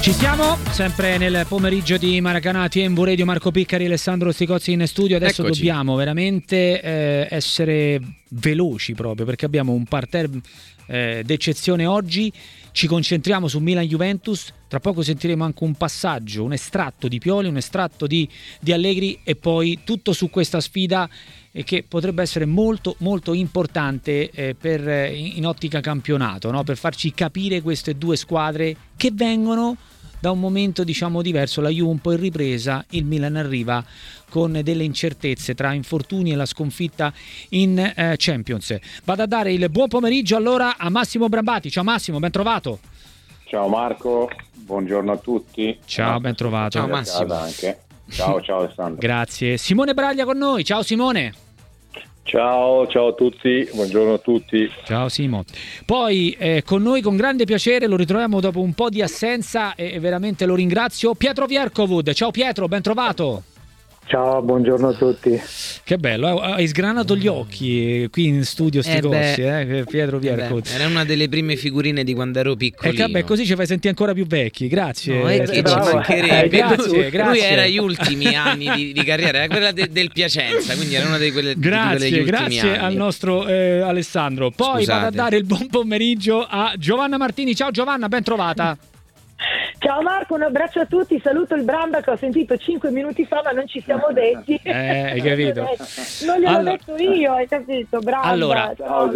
Ci siamo, sempre nel pomeriggio di Maracanã TMV Radio, Marco Piccari, Alessandro Sticozzi in studio. Adesso Eccoci. Dobbiamo veramente essere veloci proprio perché abbiamo un parterre d'eccezione oggi. Ci concentriamo su Milan-Juventus, tra poco sentiremo anche un passaggio, un estratto di Pioli, un estratto di Allegri e poi tutto su questa sfida che potrebbe essere molto molto importante in ottica campionato, no? Per farci capire queste due squadre che vengono da un momento diciamo diverso. La Juve un po' in ripresa, il Milan arriva con delle incertezze tra infortuni e la sconfitta in Champions. Vado a dare il buon pomeriggio allora a Massimo Brambati. Ciao Massimo, ben trovato. Ciao Marco, buongiorno a tutti. Ciao, ben trovato. Ciao Massimo. Anche. Ciao Alessandro. Grazie. Simone Braglia con noi. Ciao Simone. Ciao a tutti, buongiorno a tutti. Ciao Simo. Poi con noi con grande piacere lo ritroviamo dopo un po' di assenza e veramente lo ringrazio, Pietro Vierkovud. Ciao Pietro, ben trovato. Ciao, buongiorno a tutti. Che bello, hai sgranato gli occhi qui in studio Sticozzi, Pietro Vierkovud. Era una delle prime figurine di quando ero piccolino. E vabbè, così ci fai sentire ancora più vecchi, grazie. No, che ci mancherebbe. Grazie. Lui era gli ultimi anni di carriera, era quella del Piacenza, quindi era una di quelle Grazie ultimi anni. Al nostro Alessandro. Poi vado a dare il buon pomeriggio a Giovanna Martini. Ciao Giovanna, ben trovata. Ciao Marco, un abbraccio a tutti, saluto il Bramba che ho sentito 5 minuti fa ma non ci siamo detti. Hai capito? Non gliel'ho detto io, hai capito? Bramba. Allora,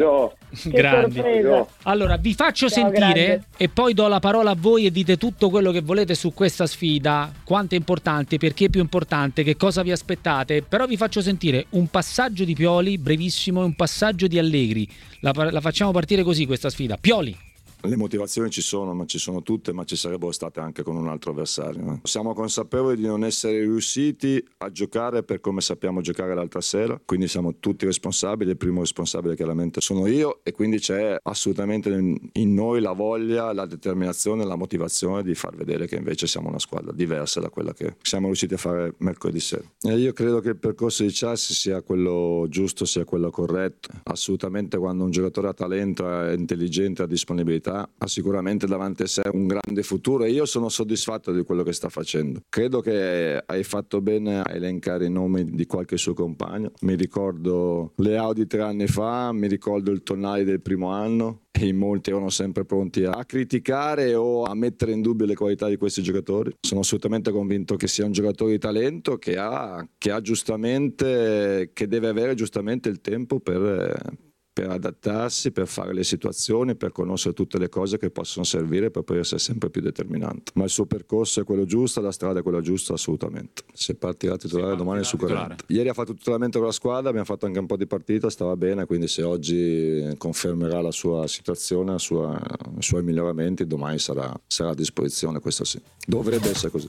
grandi. Allora, vi faccio sentire grande. E poi do la parola a voi e dite tutto quello che volete su questa sfida, quanto è importante, perché è più importante, che cosa vi aspettate, però vi faccio sentire un passaggio di Pioli, brevissimo, e un passaggio di Allegri. La facciamo partire così questa sfida. Pioli. Le motivazioni ci sono, ma ci sono tutte, ma ci sarebbero state anche con un altro avversario. Siamo consapevoli di non essere riusciti a giocare per come sappiamo giocare l'altra sera, quindi siamo tutti responsabili. Il primo responsabile chiaramente sono io e quindi c'è assolutamente in noi la voglia, la determinazione, la motivazione di far vedere che invece siamo una squadra diversa da quella che siamo riusciti a fare mercoledì sera. E io credo che il percorso di Chelsea sia quello giusto, sia quello corretto. Assolutamente quando un giocatore ha talento, è intelligente, ha disponibilità, ha sicuramente davanti a sé un grande futuro e io sono soddisfatto di quello che sta facendo. Credo che hai fatto bene a elencare i nomi di qualche suo compagno. Mi ricordo le Audi 3 anni fa, mi ricordo il Tonali del primo anno e in molti erano sempre pronti a criticare o a mettere in dubbio le qualità di questi giocatori. Sono assolutamente convinto che sia un giocatore di talento che ha giustamente, che deve avere giustamente il tempo per adattarsi, per fare le situazioni, per conoscere tutte le cose che possono servire per poi essere sempre più determinante. Ma il suo percorso è quello giusto, la strada è quella giusta assolutamente. Se partirà a titolare domani è sicuramente. Ieri ha fatto tutto l'allenamento con la squadra, abbiamo fatto anche un po' di partita, stava bene, quindi se oggi confermerà la sua situazione, i suoi miglioramenti, domani sarà a disposizione, questo sì. Dovrebbe essere così.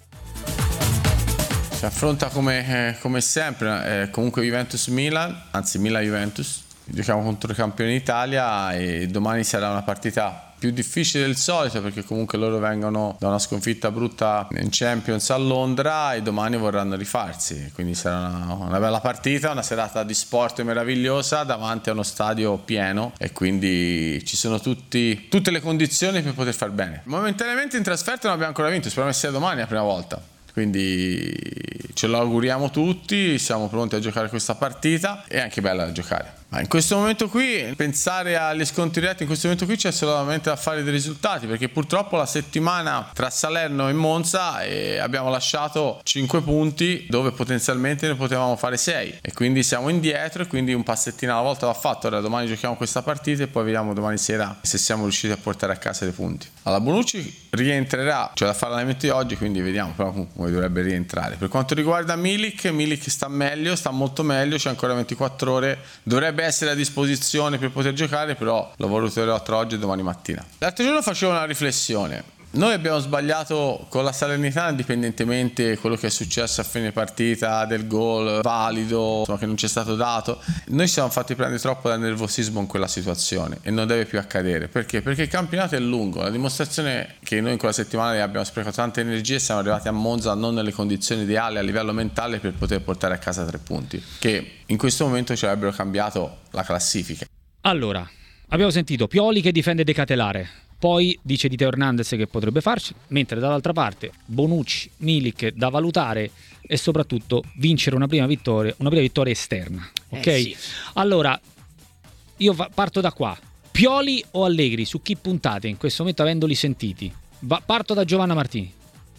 Si affronta come sempre, comunque Juventus-Milan, anzi Milan-Juventus. Giochiamo contro i campioni d'Italia e domani sarà una partita più difficile del solito perché comunque loro vengono da una sconfitta brutta in Champions a Londra e domani vorranno rifarsi, quindi sarà una bella partita, una serata di sport meravigliosa davanti a uno stadio pieno e quindi ci sono tutte le condizioni per poter far bene. Momentaneamente in trasferta non abbiamo ancora vinto, speriamo che sia domani la prima volta. Quindi ce lo auguriamo tutti, siamo pronti a giocare questa partita, è anche bella da giocare. Ma in questo momento qui, pensare agli scontri diretti, in questo momento qui c'è solamente da fare dei risultati, perché purtroppo la settimana tra Salerno e Monza abbiamo lasciato 5 punti dove potenzialmente ne potevamo fare 6 e quindi siamo indietro e quindi un passettino alla volta va fatto. Ora domani giochiamo questa partita e poi vediamo domani sera se siamo riusciti a portare a casa dei punti. Alla Bonucci rientrerà, cioè da fare l'allenamento di oggi, quindi vediamo però come dovrebbe rientrare. Per quanto riguarda Milik sta meglio, sta molto meglio, c'è ancora 24 ore, dovrebbe essere a disposizione per poter giocare, però lo valuterò tra oggi e domani mattina. L'altro giorno facevo una riflessione. Noi abbiamo sbagliato con la Salernitana, indipendentemente da quello che è successo a fine partita, del gol valido, insomma, che non c'è stato dato. Noi siamo fatti prendere troppo dal nervosismo in quella situazione e non deve più accadere. Perché? Perché il campionato è lungo. La dimostrazione che noi in quella settimana abbiamo sprecato tante energie e siamo arrivati a Monza non nelle condizioni ideali a livello mentale per poter portare a casa 3 punti, che in questo momento ci avrebbero cambiato la classifica. Allora, abbiamo sentito Pioli che difende De Catelare. Poi dice di Teo Hernandez che potrebbe farci, mentre dall'altra parte Bonucci, Milik da valutare e soprattutto vincere una prima vittoria esterna. Ok? Sì. Allora, io parto da qua. Pioli o Allegri? Su chi puntate in questo momento avendoli sentiti? Parto da Giovanna Martini.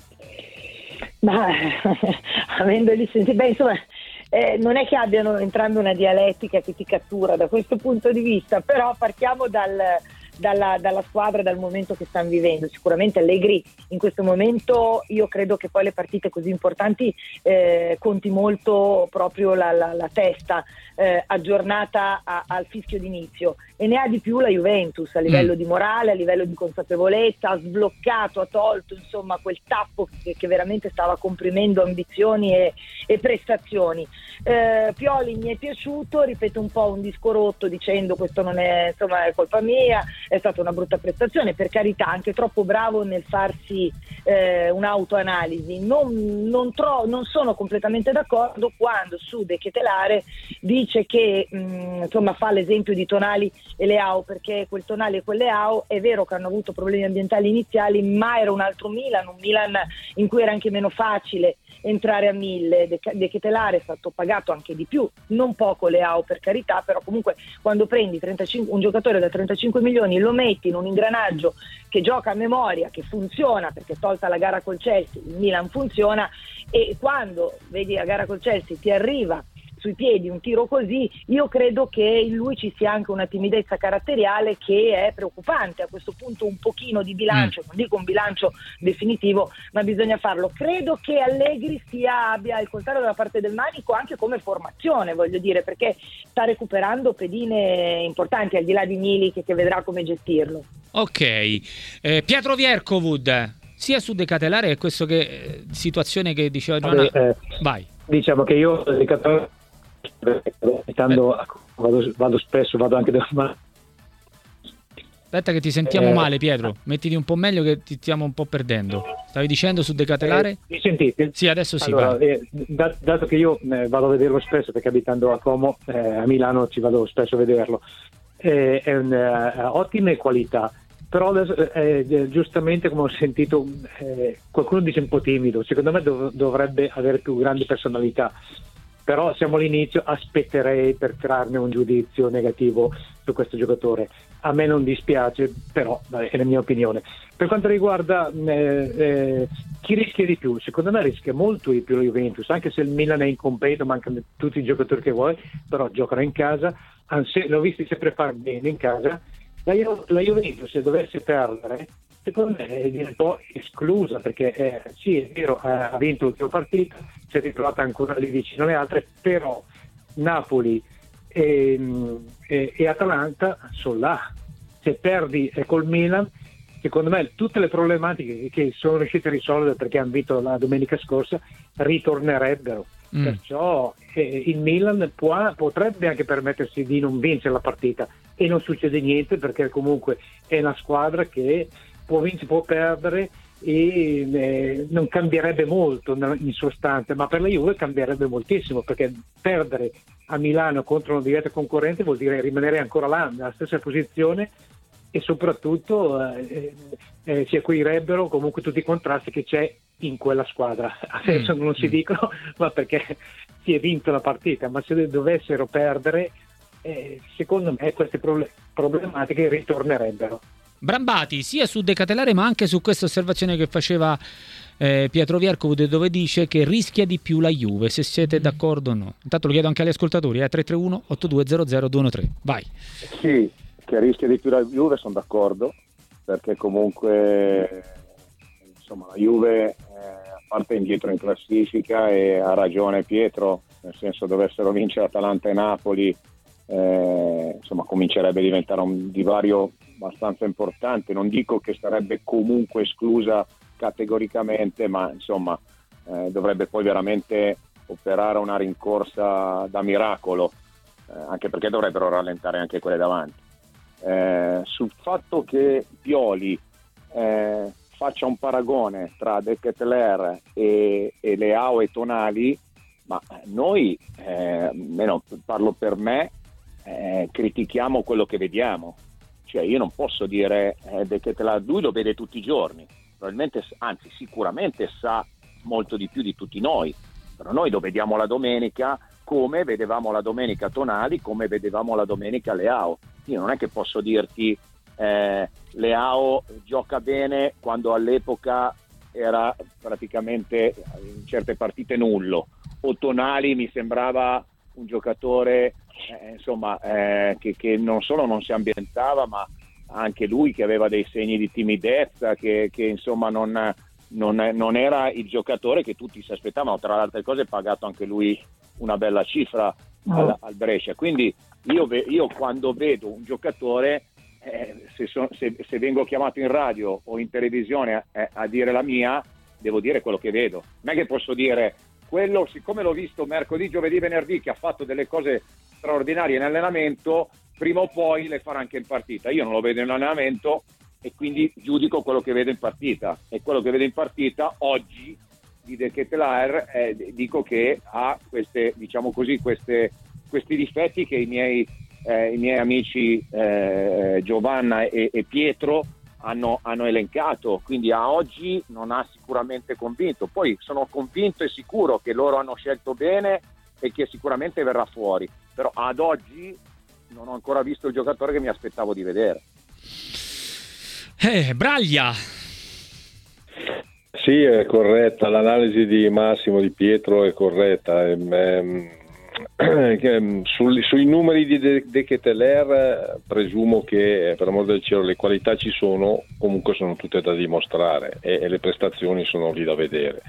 Ma avendoli sentiti, insomma, non è che abbiano entrambi una dialettica che ti cattura da questo punto di vista, però partiamo dalla squadra, dal momento che stanno vivendo. Sicuramente Allegri in questo momento, io credo che poi le partite così importanti conti molto proprio la testa aggiornata al fischio d'inizio, e ne ha di più la Juventus a livello di morale, a livello di consapevolezza. Ha sbloccato, ha tolto insomma quel tappo che veramente stava comprimendo ambizioni e prestazioni. Pioli mi è piaciuto, ripeto un po' un disco rotto dicendo questo non è, insomma, è colpa mia, è stata una brutta prestazione, per carità, anche troppo bravo nel farsi un'autoanalisi. Non sono completamente d'accordo quando su De Ketelare dice che insomma fa l'esempio di Tonali e Leao, perché quel Tonali e quel Leao è vero che hanno avuto problemi ambientali iniziali, ma era un altro Milan, un Milan in cui era anche meno facile entrare a 1000. De Ketelare è stato pagato anche di più, non poco Leao per carità, però comunque quando prendi un giocatore da 35 milioni lo metti in un ingranaggio che gioca a memoria, che funziona, perché tolta la gara col Chelsea il Milan funziona, e quando vedi la gara col Chelsea ti arriva sui piedi un tiro così, io credo che in lui ci sia anche una timidezza caratteriale che è preoccupante. A questo punto un pochino di bilancio, non dico un bilancio definitivo, ma bisogna farlo. Credo che Allegri abbia il coltello dalla parte del manico anche come formazione, voglio dire, perché sta recuperando pedine importanti, al di là di Milik che vedrà come gestirlo. Ok, Pietro Vierkovud, sia su De Ketelare che questo situazione che diceva Giovanna. Vai. Diciamo che io vado spesso, vado anche da. Aspetta che ti sentiamo male, Pietro, mettiti un po' meglio che ti stiamo un po' perdendo. Stavi dicendo su De Ketelare? Mi sentite? Sì, adesso sì. Allora, dato che io vado a vederlo spesso, perché abitando a Como, a Milano ci vado spesso a vederlo, è ottime qualità, però giustamente, come ho sentito, qualcuno dice un po' timido. Secondo me dovrebbe avere più grande personalità, però siamo all'inizio, aspetterei per trarne un giudizio negativo su questo giocatore. A me non dispiace, però è la mia opinione. Per quanto riguarda chi rischia di più, secondo me rischia molto di più la Juventus, anche se il Milan è incompleto, mancano tutti i giocatori che vuoi, però giocano in casa, l'ho visto sempre fare bene in casa. La Juventus, se dovesse perdere, secondo me è un po' esclusa, perché sì, è vero, ha vinto l'ultima partita, si è ritrovata ancora lì vicino alle altre, però Napoli e Atalanta sono là. Se perdi col Milan, secondo me tutte le problematiche che sono riuscite a risolvere perché hanno vinto la domenica scorsa ritornerebbero. Perciò il Milan potrebbe anche permettersi di non vincere la partita, e non succede niente, perché comunque è una squadra che può vincere, può perdere, e non cambierebbe molto in sostanza, ma per la Juve cambierebbe moltissimo, perché perdere a Milano contro un diretto concorrente vuol dire rimanere ancora là nella stessa posizione, e soprattutto si acuirebbero comunque tutti i contrasti che c'è in quella squadra. Adesso non si dicono, ma perché si è vinto la partita, ma se dovessero perdere, secondo me queste problematiche ritornerebbero. Brambati, sia su De Ketelare ma anche su questa osservazione che faceva Pietro Vierkovud, dove dice che rischia di più la Juve, se siete d'accordo o no. Intanto lo chiedo anche agli ascoltatori, 331 8200 213. Vai. Sì, che rischia di più la Juve, sono d'accordo, perché comunque insomma la Juve a parte indietro in classifica, e ha ragione Pietro, nel senso, dovessero vincere Atalanta e Napoli, insomma comincerebbe a diventare un divario abbastanza importante. Non dico che sarebbe comunque esclusa categoricamente, ma insomma dovrebbe poi veramente operare una rincorsa da miracolo, anche perché dovrebbero rallentare anche quelle davanti. Sul fatto che Pioli faccia un paragone tra De Ketelare e Leao e Tonali, ma noi, almeno parlo per me, critichiamo quello che vediamo. Cioè io non posso dire che lui lo vede tutti i giorni, probabilmente, anzi sicuramente sa molto di più di tutti noi, però noi lo vediamo la domenica come vedevamo la domenica Tonali, come vedevamo la domenica Leao. Io non è che posso dirti Leao gioca bene quando all'epoca era praticamente in certe partite nullo, o Tonali mi sembrava un giocatore che non solo non si ambientava, ma anche lui che aveva dei segni di timidezza, che insomma non era il giocatore che tutti si aspettavano. Tra le altre cose, pagato anche lui una bella cifra al Brescia. Quindi io quando vedo un giocatore, se vengo chiamato in radio o in televisione a dire la mia, devo dire quello che vedo. Non è che posso dire quello, siccome l'ho visto mercoledì, giovedì, venerdì che ha fatto delle cose straordinarie in allenamento, prima o poi le farà anche in partita. Io non lo vedo in allenamento e quindi giudico quello che vedo in partita, e quello che vedo in partita oggi di De Ketelaere dico che ha questi difetti che i miei amici Giovanna e Pietro hanno elencato. Quindi a oggi non ha sicuramente convinto. Poi sono convinto e sicuro che loro hanno scelto bene e che sicuramente verrà fuori, però ad oggi non ho ancora visto il giocatore che mi aspettavo di vedere. Braglia. Sì, è corretta l'analisi di Massimo, di Pietro è corretta. Sui numeri di De Ketelaere presumo che, per amor del cielo, le qualità ci sono, comunque sono tutte da dimostrare e le prestazioni sono lì da vedere.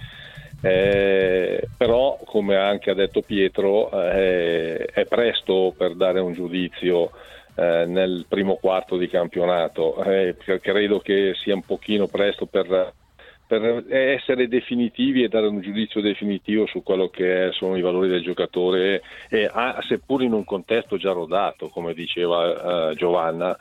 Però, come anche ha detto Pietro, è presto per dare un giudizio nel primo quarto di campionato. Credo che sia un pochino presto per essere definitivi e dare un giudizio definitivo su quello che sono i valori del giocatore, seppur in un contesto già rodato, come diceva Giovanna.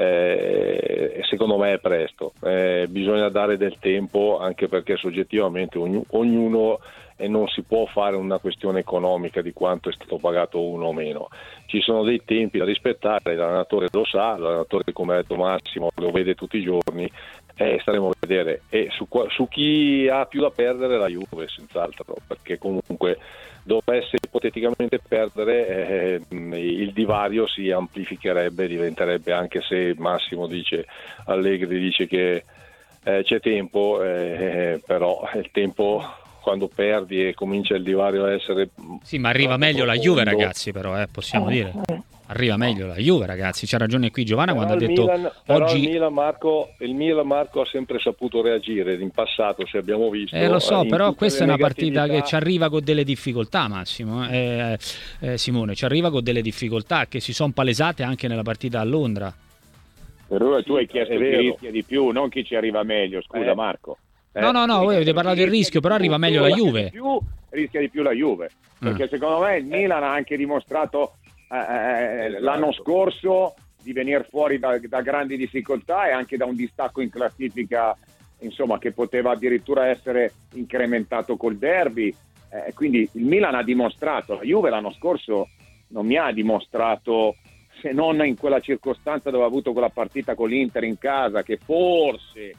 Secondo me è presto, bisogna dare del tempo, anche perché soggettivamente ognuno, e non si può fare una questione economica di quanto è stato pagato uno o meno. Ci sono dei tempi da rispettare, l'allenatore lo sa, l'allenatore, come ha detto Massimo, lo vede tutti i giorni, staremo a vedere. E su chi ha più da perdere, la Juve senz'altro, perché comunque dovesse ipoteticamente perdere, il divario si amplificherebbe, diventerebbe, anche se Massimo dice, Allegri dice che c'è tempo, però il tempo, quando perdi e comincia il divario a essere... Sì, ma arriva meglio la Juve, ragazzi, però possiamo dire. Arriva meglio la Juve, ragazzi. C'ha ragione qui Giovanna quando ha detto oggi... il Milan, Marco, ha sempre saputo reagire. In passato, se abbiamo visto... lo so, però questa è una partita che ci arriva con delle difficoltà, Massimo. Simone, ci arriva con delle difficoltà che si sono palesate anche nella partita a Londra. Però tu hai chiesto chi rischia di più, non chi ci arriva meglio. Scusa, Marco. No, voi avete parlato del rischio, però arriva meglio la Juve. Rischia di più la Juve, perché secondo me il Milan ha anche dimostrato l'anno scorso di venire fuori da grandi difficoltà e anche da un distacco in classifica, insomma, che poteva addirittura essere incrementato col derby. Quindi il Milan ha dimostrato, la Juve l'anno scorso non mi ha dimostrato, se non in quella circostanza dove ha avuto quella partita con l'Inter in casa, che forse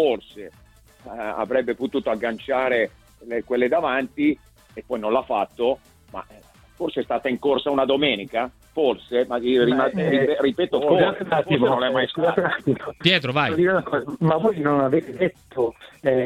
avrebbe potuto agganciare quelle davanti, e poi non l'ha fatto, ma forse è stata in corsa una domenica, forse, ma ripeto, forse non l'è mai stata. Pietro, vai. Ma voi non avete detto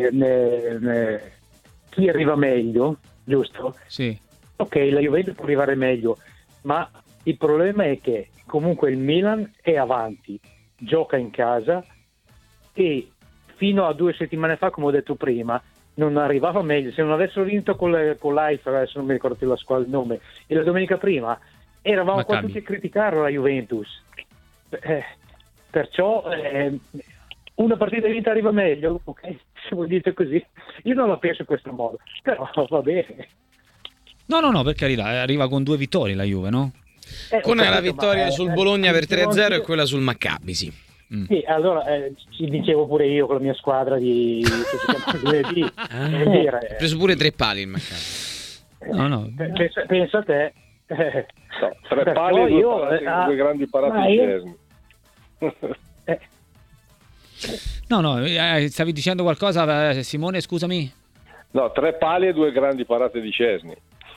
chi arriva meglio, giusto? Sì. Ok, la Juventus può arrivare meglio, ma il problema è che comunque il Milan è avanti, gioca in casa, e fino a 2 settimane fa, come ho detto prima, non arrivava meglio. Se non avessero vinto con l'Haifa, adesso non mi ricordo più il nome, e la domenica prima eravamo qua tutti a criticarlo, la Juventus. Perciò una partita vinta arriva meglio, ok? Se voi dite così, io non la penso in questo modo, però va bene. No, per carità, arriva con 2 vittorie la Juve, no? Con la vittoria sul Bologna per 3-0 e quella sul Maccabi, sì. Sì, allora ci dicevo pure io con la mia squadra di lunedì. Ha preso pure 3 pali il Maccabi. No. Pensa a te. 3 pali e 2 grandi paraticismi. No, stavi dicendo qualcosa, Simone, scusami? No, 3 pali e 2 grandi parate di Szczęsny.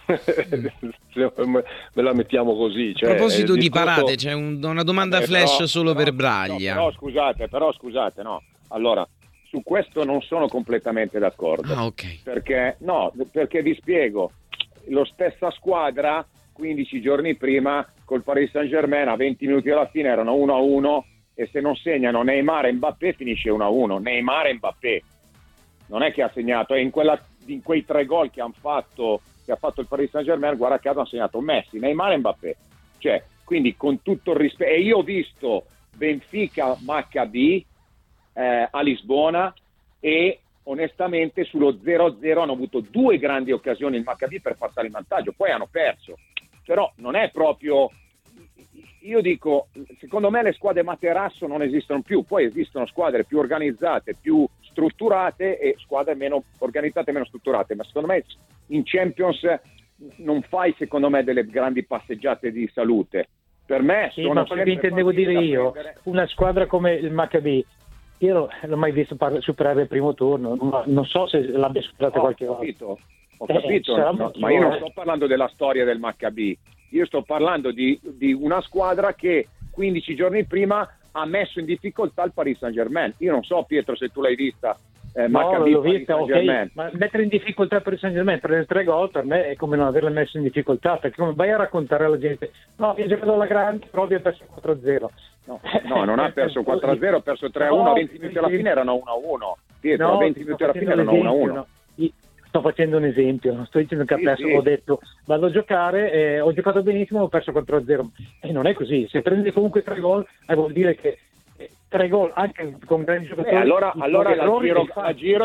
Me la mettiamo così. Cioè, a proposito di discorso... parate, c'è una domanda flash solo per Braglia. No, però scusate, no. Allora, su questo non sono completamente d'accordo. Ok. Perché vi spiego, lo stessa squadra 15 giorni prima col Paris Saint-Germain a 20 minuti alla fine erano 1-1 e se non segnano Neymar e Mbappé finisce 1-1. Neymar e Mbappé. Non è che ha segnato, in quei 3 gol che ha fatto il Paris Saint-Germain, guarda caso hanno segnato Messi, Neymar e Mbappé. Cioè, quindi con tutto il rispetto, e io ho visto Benfica Maccabi a Lisbona e onestamente sullo 0-0 hanno avuto 2 grandi occasioni il Maccabi per passare in vantaggio, poi hanno perso. Però non è proprio, io dico, secondo me le squadre materasso non esistono più, poi esistono squadre più organizzate, più strutturate e squadre meno organizzate e meno strutturate, ma secondo me in Champions non fai secondo me delle grandi passeggiate di salute. Per me sì, ma quello che intendevo dire io, una squadra come il Maccabi, io non l'ho mai visto superare il primo turno, non so se l'abbia superato qualche volta. Ho capito, ma io non sto parlando della storia del Maccabi, io sto parlando di una squadra che 15 giorni prima ha messo in difficoltà il Paris Saint-Germain. Io non so, Pietro, se tu l'hai vista. Maccabi, l'ho vista, ok, ma mettere in difficoltà il Paris Saint-Germain per 3 gol per me è come non averla messo in difficoltà, perché come vai a raccontare alla gente no, vi ha giocato alla grande, però vi ha perso 4-0. No, non ha perso 4-0, ha perso 3-1, a 20 minuti alla fine erano 1-1. Pietro, a 20 minuti alla fine erano 1-1. No. Sto facendo un esempio, non sto dicendo che adesso ho detto vado a giocare, ho giocato benissimo, ho perso 4-0 e non è così. Se prendi comunque 3 gol vuol dire che 3 gol anche con grandi giocatori. Allora la giro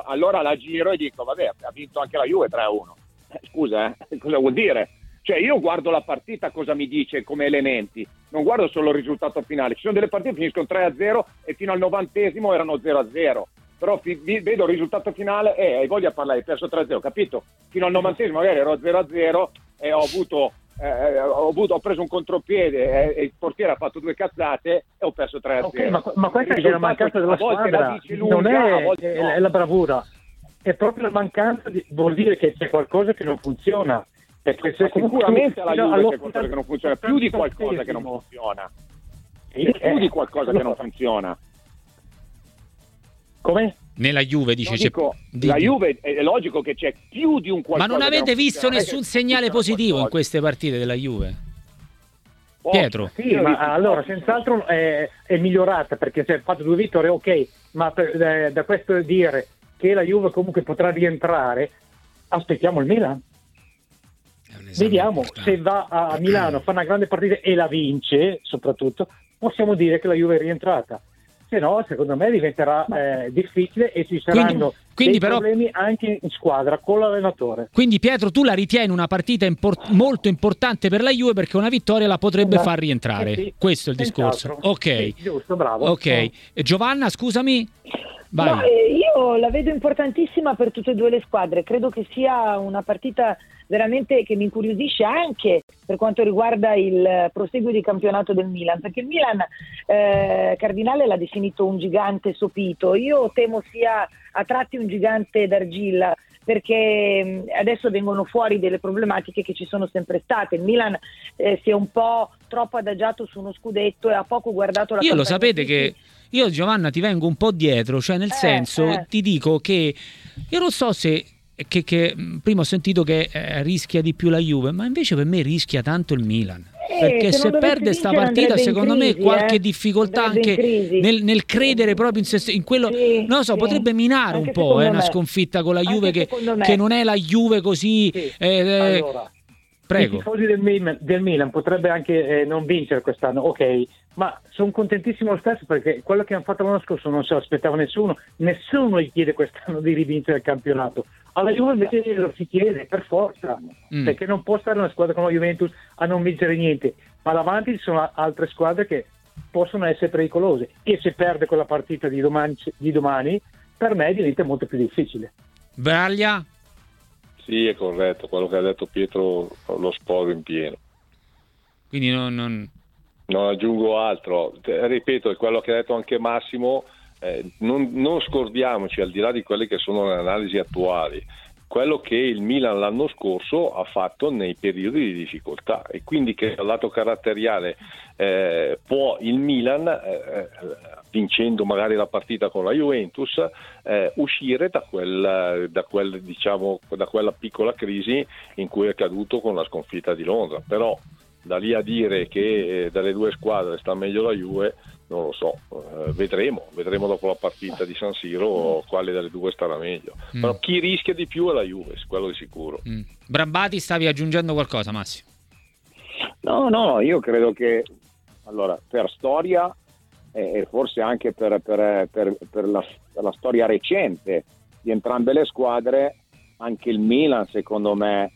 e dico vabbè, ha vinto anche la Juve 3-1. Scusa, cosa vuol dire? Cioè io guardo la partita, cosa mi dice come elementi, non guardo solo il risultato finale. Ci sono delle partite che finiscono 3-0 e fino al 90esimo erano 0-0. Però vedo il risultato finale e hai voglia di parlare, hai perso 3-0, capito? Fino al 90esimo magari ero 0-0 e ho preso un contropiede e il portiere ha fatto 2 cazzate e ho perso 3-0. Okay, ma questa è la mancanza della squadra, non è la bravura, è proprio la mancanza vuol dire che c'è qualcosa che non funziona. Perché se sicuramente alla Juve c'è qualcosa che non funziona, più di qualcosa che non funziona. Più di qualcosa che non funziona. Come? Nella Juve dice la Juve è logico che c'è più di un qualcosa. Ma non avete visto nessun segnale positivo in queste partite della Juve? Pietro? Sì, ma allora senz'altro è migliorata perché si è fatto 2 vittorie, ok, ma da questo dire che la Juve comunque potrà rientrare, aspettiamo il Milan. Vediamo se va a Milano, fa una grande partita e la vince, soprattutto possiamo dire che la Juve è rientrata. Se no, secondo me diventerà difficile e ci saranno dei problemi anche in squadra con l'allenatore. Quindi Pietro, tu la ritieni una partita molto importante per la Juve perché una vittoria la potrebbe far rientrare. Sì, questo è il discorso. Ok, sì, giusto, bravo. Ok, Giovanna, scusami. Vai. No, io la vedo importantissima per tutte e 2 le squadre, credo che sia una partita veramente che mi incuriosisce anche per quanto riguarda il proseguo di campionato del Milan, perché il Milan Cardinale l'ha definito un gigante sopito, io temo sia a tratti un gigante d'argilla, perché adesso vengono fuori delle problematiche che ci sono sempre state. Il Milan si è un po' troppo adagiato su uno scudetto e ha poco guardato la Io lo sapete che io, Giovanna, ti vengo un po' dietro, cioè nel senso ti dico che io non so se che prima ho sentito che rischia di più la Juve, ma invece per me rischia tanto il Milan. Perché se perde sta partita, secondo me qualche difficoltà anche nel credere proprio in se in quello, non lo so, potrebbe minare un po' una sconfitta con la Juve che non è la Juve così. Allora, prego. I tifosi del Milan potrebbe anche non vincere quest'anno, ok, ma sono contentissimo lo stesso perché quello che hanno fatto l'anno scorso non se lo aspettava nessuno gli chiede quest'anno di rivincere il campionato. Alla Juve invece lo si chiede per forza, perché non può stare una squadra come la Juventus a non vincere niente, ma davanti ci sono altre squadre che possono essere pericolose e se perde quella partita di domani per me diventa molto più difficile. Braglia? Sì, è corretto, quello che ha detto Pietro lo sposo in pieno. Quindi non Non aggiungo altro, ripeto, è quello che ha detto anche Massimo, non scordiamoci, al di là di quelle che sono le analisi attuali, quello che il Milan l'anno scorso ha fatto nei periodi di difficoltà, e quindi che dal lato caratteriale può il Milan, vincendo magari la partita con la Juventus, uscire da quella piccola crisi in cui è caduto con la sconfitta di Londra. Però da lì a dire che dalle due squadre sta meglio la Juve, non lo so, vedremo dopo la partita di San Siro quale delle due starà meglio. Però chi rischia di più è la Juve, quello di sicuro. Brambati, stavi aggiungendo qualcosa, Massimo? No, io credo che allora per storia e forse anche per la storia recente di entrambe le squadre, anche il Milan secondo me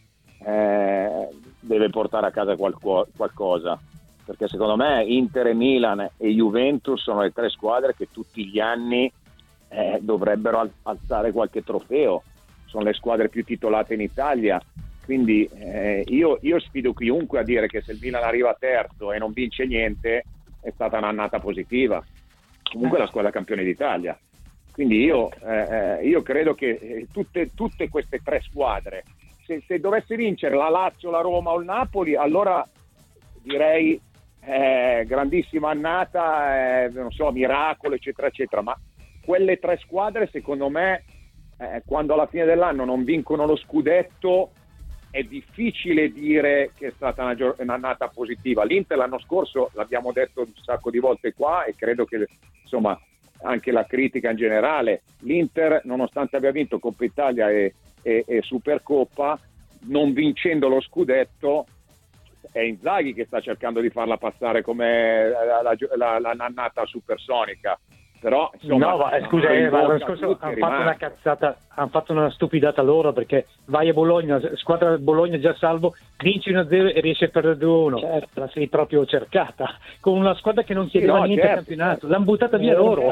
deve portare a casa qualcosa, perché secondo me Inter e Milan e Juventus sono le tre squadre che tutti gli anni dovrebbero alzare qualche trofeo, sono le squadre più titolate in Italia, quindi io sfido chiunque a dire che se il Milan arriva terzo e non vince niente è stata un'annata positiva. Comunque la squadra campione d'Italia, quindi io credo che tutte queste tre squadre, se dovesse vincere la Lazio, la Roma o il Napoli, allora direi grandissima annata, non so, miracolo eccetera eccetera, ma quelle tre squadre secondo me quando alla fine dell'anno non vincono lo scudetto è difficile dire che è stata un'annata positiva. L'Inter l'anno scorso, l'abbiamo detto un sacco di volte qua, e credo che insomma anche la critica in generale, l'Inter nonostante abbia vinto Coppa Italia e Supercoppa, non vincendo lo scudetto, è Inzaghi che sta cercando di farla passare come l'annata supersonica. Però insomma, scusa, l'anno scorso hanno fatto una cazzata, hanno fatto una stupidata loro, perché vai a Bologna, squadra Bologna già salvo, vinci 1-0 e riesci a perdere 2-1. Certo. La sei proprio cercata con una squadra che non chiedeva niente al campionato, l'hanno buttata via loro.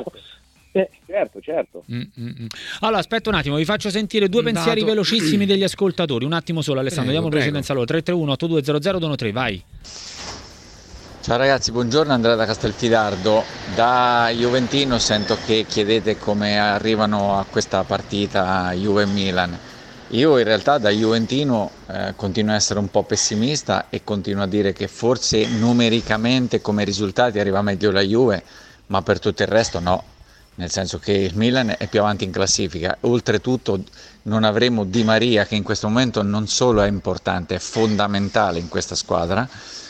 Certo. Allora aspetta un attimo, vi faccio sentire due pensieri velocissimi degli ascoltatori. Un attimo solo, Alessandro, diamo precedenza loro. 331-8200-213, vai. Ciao ragazzi, buongiorno, Andrea da Castelfidardo. Da Juventino sento che chiedete come arrivano a questa partita Juve e Milan. Io in realtà da Juventino continuo a essere un po' pessimista e continuo a dire che forse numericamente come risultati arriva meglio la Juve, ma per tutto il resto no, nel senso che il Milan è più avanti in classifica. Oltretutto non avremo Di Maria, che in questo momento non solo è importante, è fondamentale in questa squadra.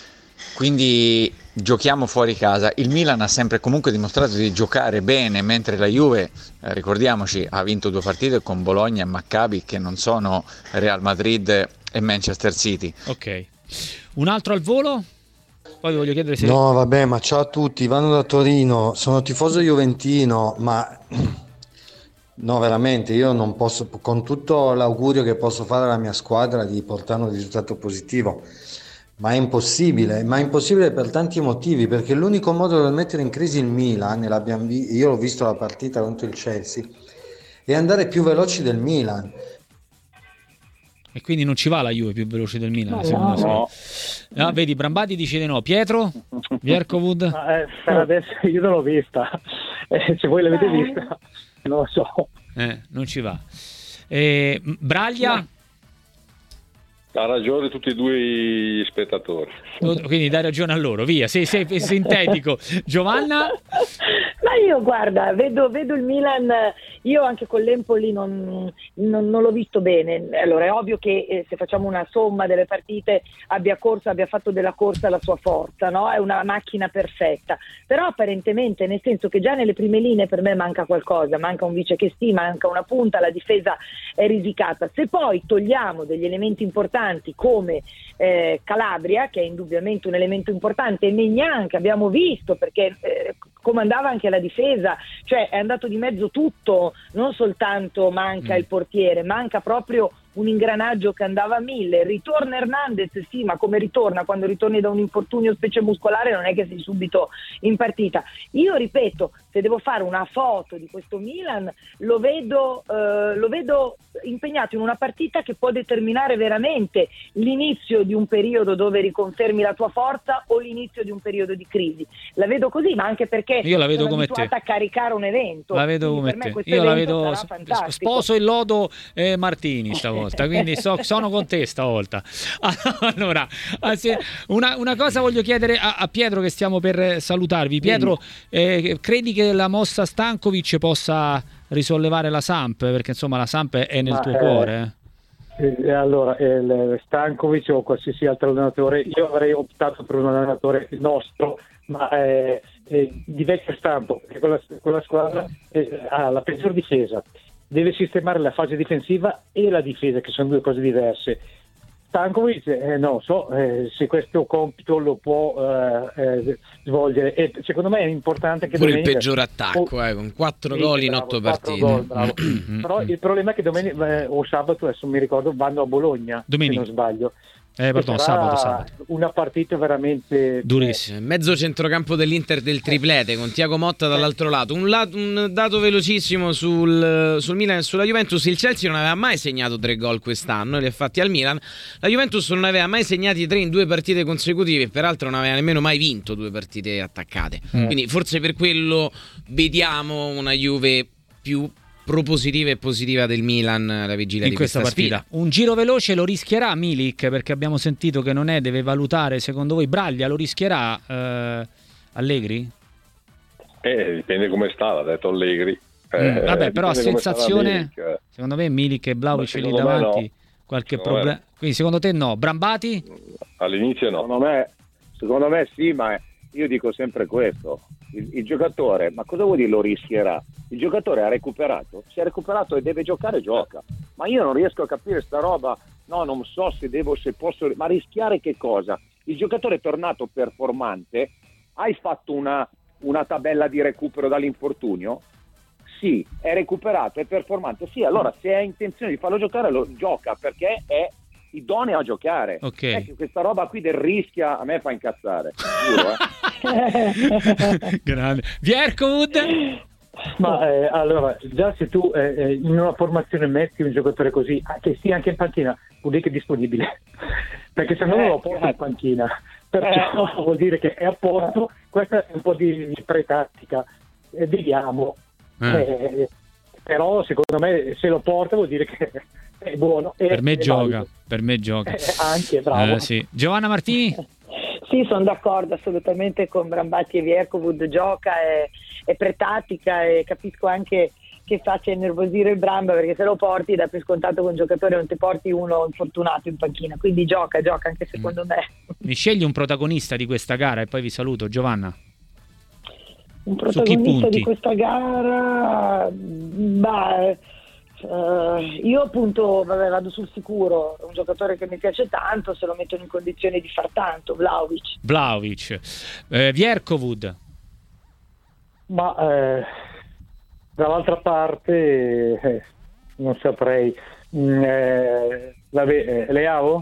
Quindi giochiamo fuori casa. Il Milan ha sempre comunque dimostrato di giocare bene, mentre la Juve, ricordiamoci, ha vinto 2 partite con Bologna e Maccabi, che non sono Real Madrid e Manchester City. Ok. Un altro al volo? Poi voglio chiedere se... No, vabbè, ma ciao a tutti, Ivano da Torino, sono tifoso juventino, ma no, veramente, io non posso, con tutto l'augurio che posso fare alla mia squadra di portare un risultato positivo, ma è impossibile per tanti motivi, perché l'unico modo per mettere in crisi il Milan, io ho visto la partita contro il Chelsea, è andare più veloci del Milan. E quindi non ci va la Juve più veloce del Milan? No. Ah, vedi, Brambati dice di no. Pietro? Vierkovud? Per adesso io non l'ho vista, se voi l'avete vista non lo so. Non ci va. Braglia? Ha ragione tutti e due gli spettatori. Quindi dai ragione a loro, via, sei sintetico. Giovanna? Ma io guarda, vedo il Milan, io anche con l'Empoli non l'ho visto bene. Allora è ovvio che se facciamo una somma delle partite abbia fatto della corsa la sua forza, no? È una macchina perfetta, però apparentemente, nel senso che già nelle prime linee per me manca qualcosa, manca un vice che stima, manca una punta, la difesa è risicata. Se poi togliamo degli elementi importanti come Calabria, che è indubbiamente un elemento importante, e Maignan, che abbiamo visto perché comandava anche la difesa, cioè è andato di mezzo tutto, non soltanto manca il portiere, manca proprio un ingranaggio che andava a 1000. Ritorna Hernandez, sì, ma come ritorna? Quando ritorni da un infortunio specie muscolare non è che sei subito in partita. Io ripeto, se devo fare una foto di questo Milan lo vedo impegnato in una partita che può determinare veramente l'inizio di un periodo dove riconfermi la tua forza o l'inizio di un periodo di crisi. La vedo così, ma anche perché io la vedo sono come abituata te. A caricare un evento. La vedo come te. Io la vedo sposo il lodo Martini stavolta, quindi sono con te stavolta. Allora, una cosa voglio chiedere a Pietro, che stiamo per salutarvi. Pietro, credi che la mossa Stankovic possa risollevare la Samp? Perché insomma la Samp è nel tuo cuore. Allora, Stankovic o qualsiasi altro allenatore, io avrei optato per un allenatore nostro, ma di vecchio stampo, perché quella squadra ha la peggior difesa, deve sistemare la fase difensiva e la difesa, che sono due cose diverse. Stankovic non so se questo compito lo può svolgere, e secondo me è importante che pure domenica, il peggior attacco con 4 gol in 8 partite. Gol, però il problema è che domenica o sabato, adesso mi ricordo, vanno a Bologna, domenica, se non sbaglio. Sabato. Una partita veramente durissima. Mezzo centrocampo dell'Inter del triplete con Thiago Motta dall'altro lato. Un dato velocissimo sul Milan e sulla Juventus: il Chelsea non aveva mai segnato 3 gol quest'anno, li ha fatti al Milan. La Juventus non aveva mai segnati 3 in 2 partite consecutive, e peraltro non aveva nemmeno mai vinto 2 partite attaccate. Quindi forse per quello vediamo una Juve più propositiva e positiva del Milan la vigilia in di questa partita. Sfida. Un giro veloce lo rischierà Milik, perché abbiamo sentito che non è, deve valutare. Secondo voi Braglia lo rischierà Allegri? Dipende come sta, l'ha detto Allegri. Vabbè, però a sensazione secondo me Milik e Vlahovic lì davanti no. Qualche problema. Quindi secondo te no? Brambati? All'inizio no. Secondo me sì, ma io dico sempre questo. Il giocatore, ma cosa vuol dire lo rischierà? Il giocatore ha recuperato, si è recuperato e deve giocare, gioca. Ma io non riesco a capire sta roba, no, non so se posso, ma rischiare che cosa? Il giocatore è tornato performante, hai fatto una tabella di recupero dall'infortunio? Sì, è recuperato, è performante, sì, allora se hai intenzione di farlo giocare lo gioca, perché è idoneo a giocare. Okay. Questa roba qui del rischia a me fa incazzare, giuro, Grande. Vierkovud? Ma allora, già se tu in una formazione metti un giocatore così, che sia anche in panchina, vuol dire che è disponibile, perché se no non lo porta in panchina, perciò vuol dire che è a posto. Questa è un po' di pretattica, vediamo. Però secondo me se lo porta vuol dire che è buono. Per me gioca. Anche bravo. Sì. Giovanna Martini? Sì, sono d'accordo assolutamente con Brambati e Vierkovud, gioca, è pretattica, e capisco anche che faccia innervosire il Bramba, perché se lo porti da più scontato con un giocatore, non ti porti uno infortunato in panchina, quindi gioca anche secondo me. Mi scegli un protagonista di questa gara e poi vi saluto. Giovanna? Un protagonista di questa gara, io appunto vado sul sicuro, un giocatore che mi piace tanto, se lo mettono in condizioni di far tanto, Vlahovic. Vierkovud? Ma dall'altra parte non saprei. Leao,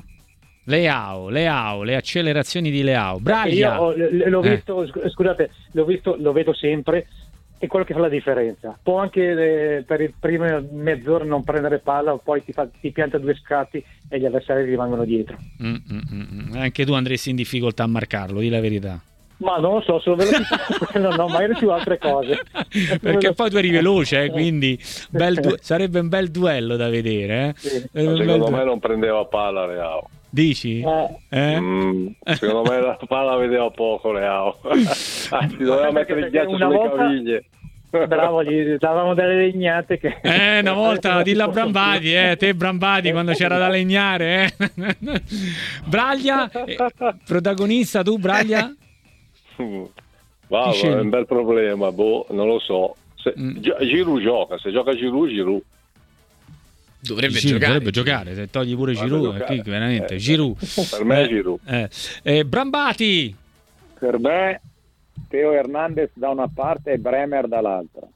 le accelerazioni di Leao. Braglia. Io l'ho visto, scusate, lo vedo sempre, è quello che fa la differenza. Può anche per il primo mezz'ora non prendere palla, poi ti pianta 2 scatti e gli avversari rimangono dietro. Anche tu andresti in difficoltà a marcarlo, di la verità. Ma non lo so, solo velocità no, magari su altre cose. Perché poi tu eri veloce, quindi sarebbe un bel duello da vedere. Sì. Secondo me non prendeva palla Leao. Dici? Secondo me la palla vedeva poco Leao. Si doveva mettere il ghiaccio sulle caviglie. Bravo, gli davamo delle legnate che... una volta dillo a Brambati, te Brambati, quando c'era da legnare, Braglia, protagonista tu, Braglia? Wow, è un bel problema, non lo so. Giroud gioca, se gioca Giroud dovrebbe giocare, se togli pure Giroud, veramente Giroud. Per me è Giroud. Brambati? Per me Teo Hernandez da una parte e Bremer dall'altra.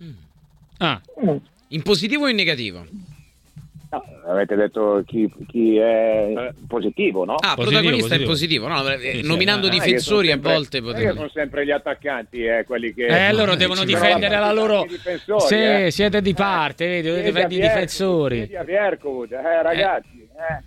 In positivo o in negativo? No, avete detto chi è positivo, no? Protagonista è positivo, no? Nominando difensori a volte sono sempre gli attaccanti, quelli che loro devono difendere la loro. Se siete di parte, vedi, dovete difendere i difensori. Ragazzi.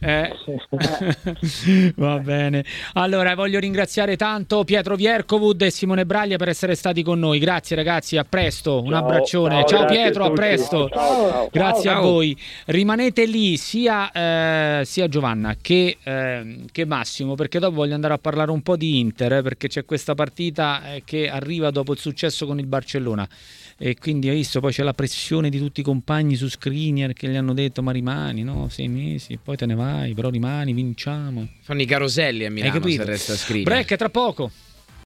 Va bene. Allora voglio ringraziare tanto Pietro Vierkovud e Simone Braglia per essere stati con noi. Grazie ragazzi, a presto, un abbraccione. Ciao Pietro, a presto. Ciao. Grazie a voi. Rimanete lì sia Giovanna che Massimo, perché dopo voglio andare a parlare un po' di Inter, perché c'è questa partita che arriva dopo il successo con il Barcellona. E quindi hai visto, poi c'è la pressione di tutti i compagni su Skriniar che gli hanno detto ma rimani, no? 6 mesi, poi te ne vai, però rimani, vinciamo. Fanno i caroselli a Milano se resta Skriniar. Break tra poco.